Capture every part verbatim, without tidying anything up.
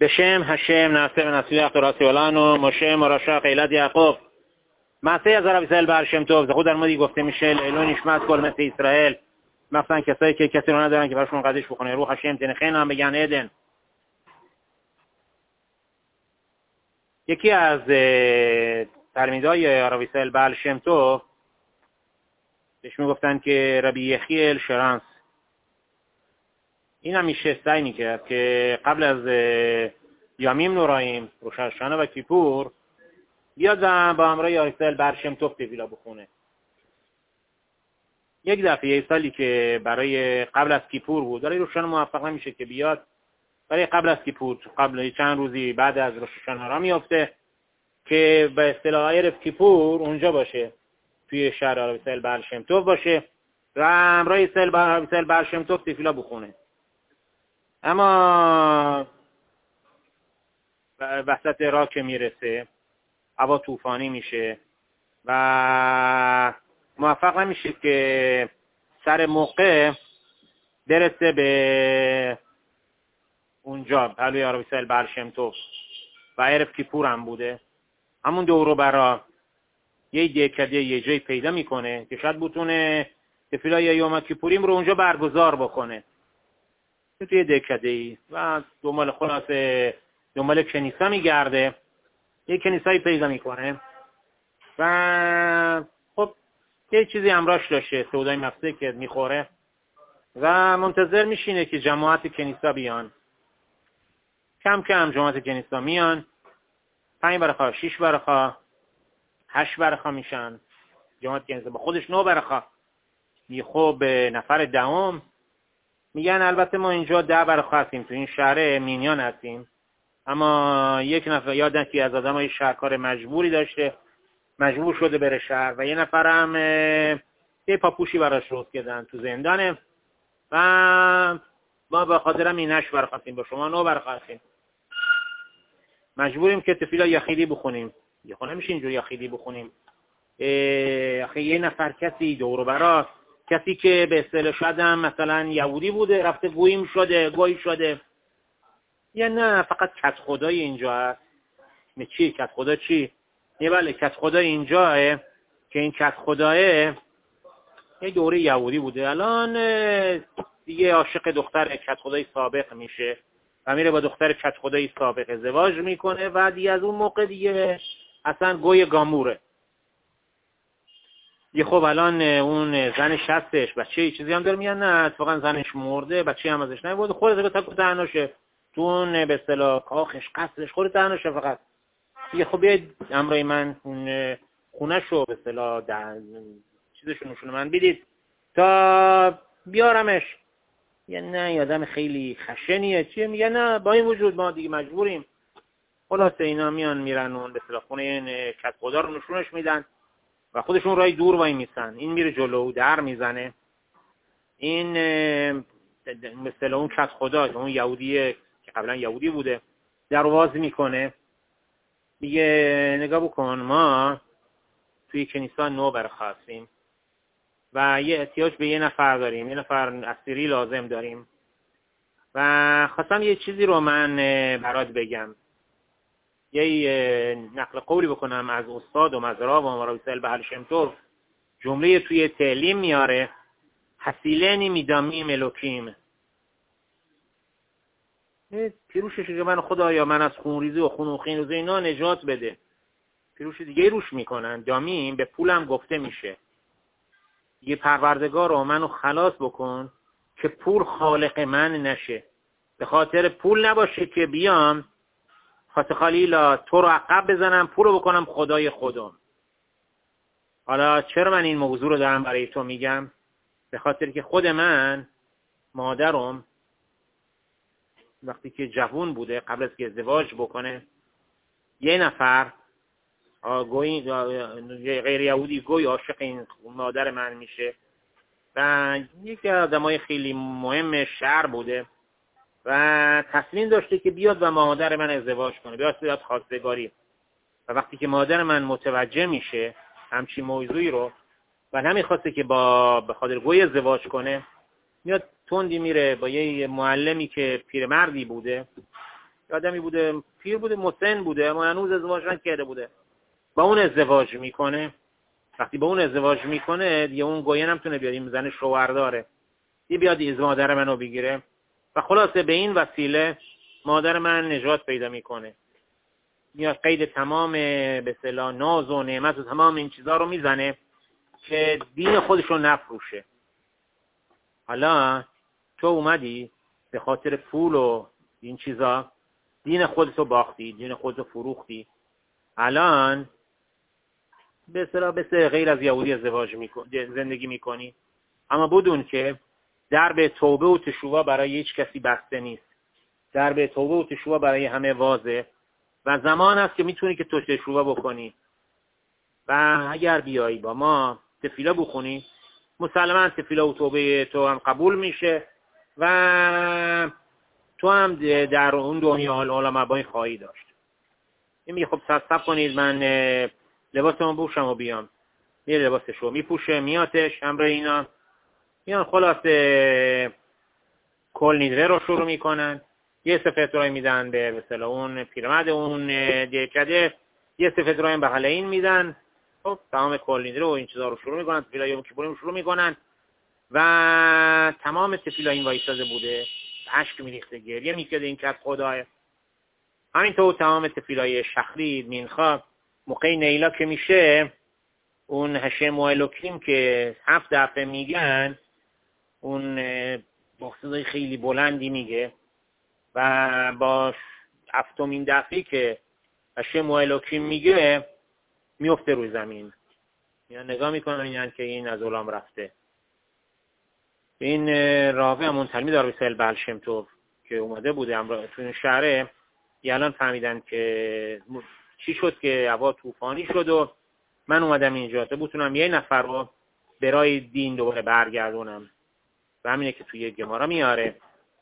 בשם השם נעשה ונצליח תורת עולנו משה מורשה قیلت یعقوب. מעשה از הרב ישראל בעל שם טוב זכות אלמודי گفته میشه לעילוי نشمت کل ملت اسرائیل، مثلا کسایی که کسی رو ندارن که براشون قدش بخونه. روح هاشم تنخین هم بگن ایدن. یکی از تلمیذای رب اسرائیل بعل شم طوف بهش میگفتن که ربی یخیل شرانس. این همیشه سعی میکرد که قبل از یامیم نوراییم، روش هاشانه و کیپور، بیاد با همراه رب اسرائیل بعل شم طوف تفیلا بخونه. یک دفعه یه سالی که برای قبل از کیپور بود، برای روشن موفق نمیشه که بیاد، برای قبل از کیپور، قبل چند روزی بعد از روش هاشانه را میافته که به اصطلاح عرف کیپور اونجا باشه، توی شهر رب اسرائیل بعل شم طوف باشه و همراه رب اسرائیل بعل شم طوف تفیلا بخونه. اما وسط راه که میرسه هوا طوفانی میشه و موفق نمیشه که سر موقع برسه به اونجا پهلوی رب اسرائیل بعل شم طوف و عرف کیپور هم بوده. همون دورو برا یه دکده یه جای پیدا میکنه که شاید بتونه تفیلای یوم کیپوریم رو اونجا برگزار بکنه توی دکده ای و دنبال خلاصه دنبال کنیسه میگرده، یه کنیسه‌ای پیدا میکنه و خب یه چیزی همراهش داشته، سودای مفسه که میخوره و منتظر میشینه که جماعت کنیسه بیان. کم کم جماعت کنیسه میان، پنج برخا، شیش برخا، هشت برخا میشن. جماعت کنیسه با خودش نو برخا. یه خب نفر دهم میگن البته ما اینجا ده برخا هستیم، تو این شهر مینیان هستیم، اما یک نفر یادن که از آدمای شهرکار مجبوری داشته، مجبور شده بره شهر و یه نفرم یه پاپوشی براش روز کردن تو زندانه و ما به خاطرم این هشت برخا هستیم، با شما نو برخا هستیم، مجبوریم که تفیلا یخیدی بخونیم. یه خونه نمیشه اینجور یخیدی بخونیم. اخی یه نفر کسی دور برا، کسی که به اصطلاح شاید هم مثلا یهودی بوده رفته گویم شده، گوی شده، یا نه فقط کت خدای اینجا هست. نه چی کت خدا چی؟ نه بله کت خدای اینجاه که این کت خداه یه دوره یهودی بوده، الان دیگه عاشق دختر کت خدای سابق میشه و میره با دختر کت خدای سابق ازدواج میکنه و دیگه از اون موقع دیگه اصلا گوی گاموره. یه خب الان اون زنش هستش، بچه یه چیزی هم داره میگن نه اتفاقا زنش مرده، بچه هم ازش نمیبوده، خود به تک تنهاشه تو اون به اصطلاح کاخش قصرش خود تنهاشه فقط. یه خب بیاید همراه من اون خونه‌شو به اصطلاح چیزشو نشون من بدید تا بیارمش. یا نه یادم خیلی خشنیه چیه، میگه نه با این وجود ما دیگه مجبوریم. خلاصه اینا میان میرن اون به اصطلاح خونه این کت خدا رو نشونش میدن و خودشون رای دور وای میسن. این میره جلو در میزنه، این مثلا اون کت خدا اون یهودیه که قبلا یهودی بوده در واز میکنه، میگه نگاه بکن ما توی کنیسه نو برخواستیم و یه احتیاج به یه نفر داریم، یه نفر اسیری لازم داریم و خواستم یه چیزی رو من برات بگم، یه نقل قولی بکنم از استاد و مزراب و رب اسرائیل بعل شم طوف. جمله توی تعلیم میاره حسیلنی میدامیم الوکیم. پیروشش که من خدایا من از خونریزی و خون و خینوزی اینا نجات بده. پیروش دیگه روش میکنن. دامیم به پولم گفته میشه، یه پروردگار رو منو خلاص بکن که پول خالق من نشه، به خاطر پول نباشه که بیام خاطر خلیلا تو رو عقب بزنم پول رو بکنم خدای خودم. حالا چرا من این موضوع رو دارم برای تو میگم؟ به خاطر که خود من مادرم وقتی که جوان بوده قبل از که ازدواج بکنه یه نفر گوی غیر یهودی گوی عاشق این مادر من میشه و یکی از آدمای خیلی مهم شهر بوده و تصمیم داشته که بیاد و مادر من ازدواج کنه، بیاد بیاد خواستگاری. و وقتی که مادر من متوجه میشه همچین موضوعی رو و نمیخواسته که با به خاطر گوی ازدواج کنه، میاد تندی میره با یه معلمی که پیرمردی بوده آدمی بوده پیر بوده مسن بوده اما هنوز ازدواج نکرده بوده، با اون ازدواج میکنه. وقتی با اون ازدواج میکنه دیگه اون گویه نمیتونه بیاد، این زن شوهر داره، دیگه بیاد از مادر منو بگیره و خلاصه به این وسیله مادر من نجات پیدا میکنه. میاد قید تمام به اصطلاح ناز و نعمت و تمام این چیزا رو میزنه که دین خودش رو نفروشه. حالا تو اومدی به خاطر پول و این چیزا دین خودت رو باختی، دین خودت رو فروختی. الان به اصطلاح به غیر از یهودی ازدواج میکنی، زندگی میکنی، اما بدون که درب توبه و تشوبه برای هیچ کسی بسته نیست. درب توبه و تشوبه برای همه واضحه و زمان است که میتونی که تو تشوبه بکنی و اگر بیایی با ما تفیلا بخونی مسلماً تفیلا و توبه تو هم قبول میشه و تو هم در اون دنیا علماء باید خواهی داشت. این میگه خب صبر کنید من لباسمو بپوشم و بیام. یه لباسشو میپوشه میاتش همراه اینا میان خلاصه کل نیدره رو شروع میکنن. یه سفید رای میدن به مثلا اون پیرمرد اون دیکده، یه سفید رای به حلین میدن. خب تمام کل نیدره و این چیزا رو شروع میکنن، تفیلای اون کیبوریم شروع میکنن و تمام تفیلا این وایساده بوده، اشک میریخته گریه میکرده این که خدای. همینطور تمام تفیلای شخری مینخا موقع نیلا که میشه اون هشم و الوکیم که هفت دفعه میگن اون با صدای خیلی بلندی میگه و با هفتمین دفعه که هشم و الوکیم میگه میفته روی زمین. یا نگاه میکنن میگن که این از علام رفته. این راوی همون تلمید داره سل بلشم تو که اومده بوده امرا تو این شهره، یه الان فهمیدن که چی شد که هوا طوفانی شد و من اومدم اینجا تا بتونم یه نفر رو برای دین دوباره برگردونم. و همینه که توی گمارا میاره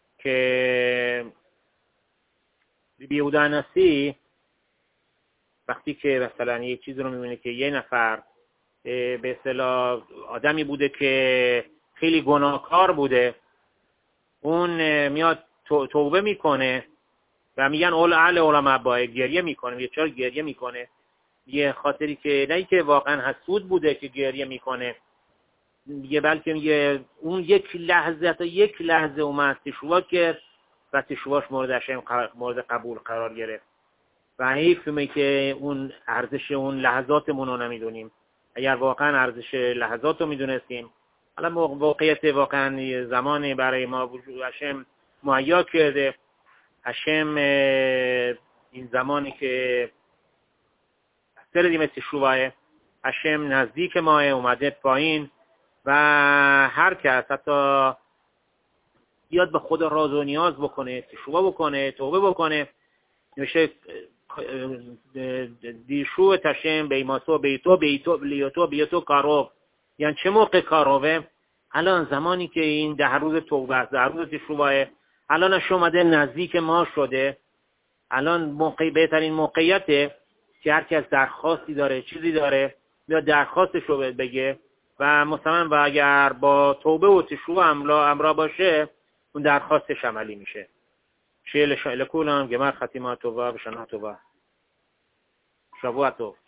که بیبی یهودا نسی وقتی که مثلا یه چیز رو میبینه که یه نفر به اصطلاح آدمی بوده که خیلی گناهکار بوده، اون میاد توبه میکنه و میگن اول اهل علماء باید گریه میکنه. یه چرا گریه میکنه؟ یه خاطری که نه که واقعا حسود بوده که گریه میکنه، یه بلکه میگه اون یک لحظه تا یک لحظه اومد تشویق کرد و تشویقش مورد هشم مورد قبول قرار گرفت و حیفه که اون ارزش اون لحظاتمون رو نمیدونیم. اگر واقعا ارزش لحظات رو میدونستیم، حالا واقعیت واقعا زمان برای ما وجود هشم مهیا کرده. هشم این زمانی که سر دیمه تشویقه هشم نزدیک ماه اومده پایین و هر کس حتی بیاد به خدا راز و نیاز بکنه، تشویق بکنه، توبه بکنه، میشه دیشو تشم بیماسو بیتو بیتو لیتو بیتو کارو. یعنی چه موقع کاروه؟ الان زمانی که این ده روز توبه است، ده روز تشویقه، الان اومده نزدیک ما شده. الان موقع بهترین موقعیته که هر کس درخواستی داره چیزی داره بیاد درخواستش رو بگه و مثلا و اگر با توبه و تشویق امرا باشه اون درخواستش عملی میشه. شیل شایل کولم گمر ختیمات توبه بشنا توبه شبوه توبه.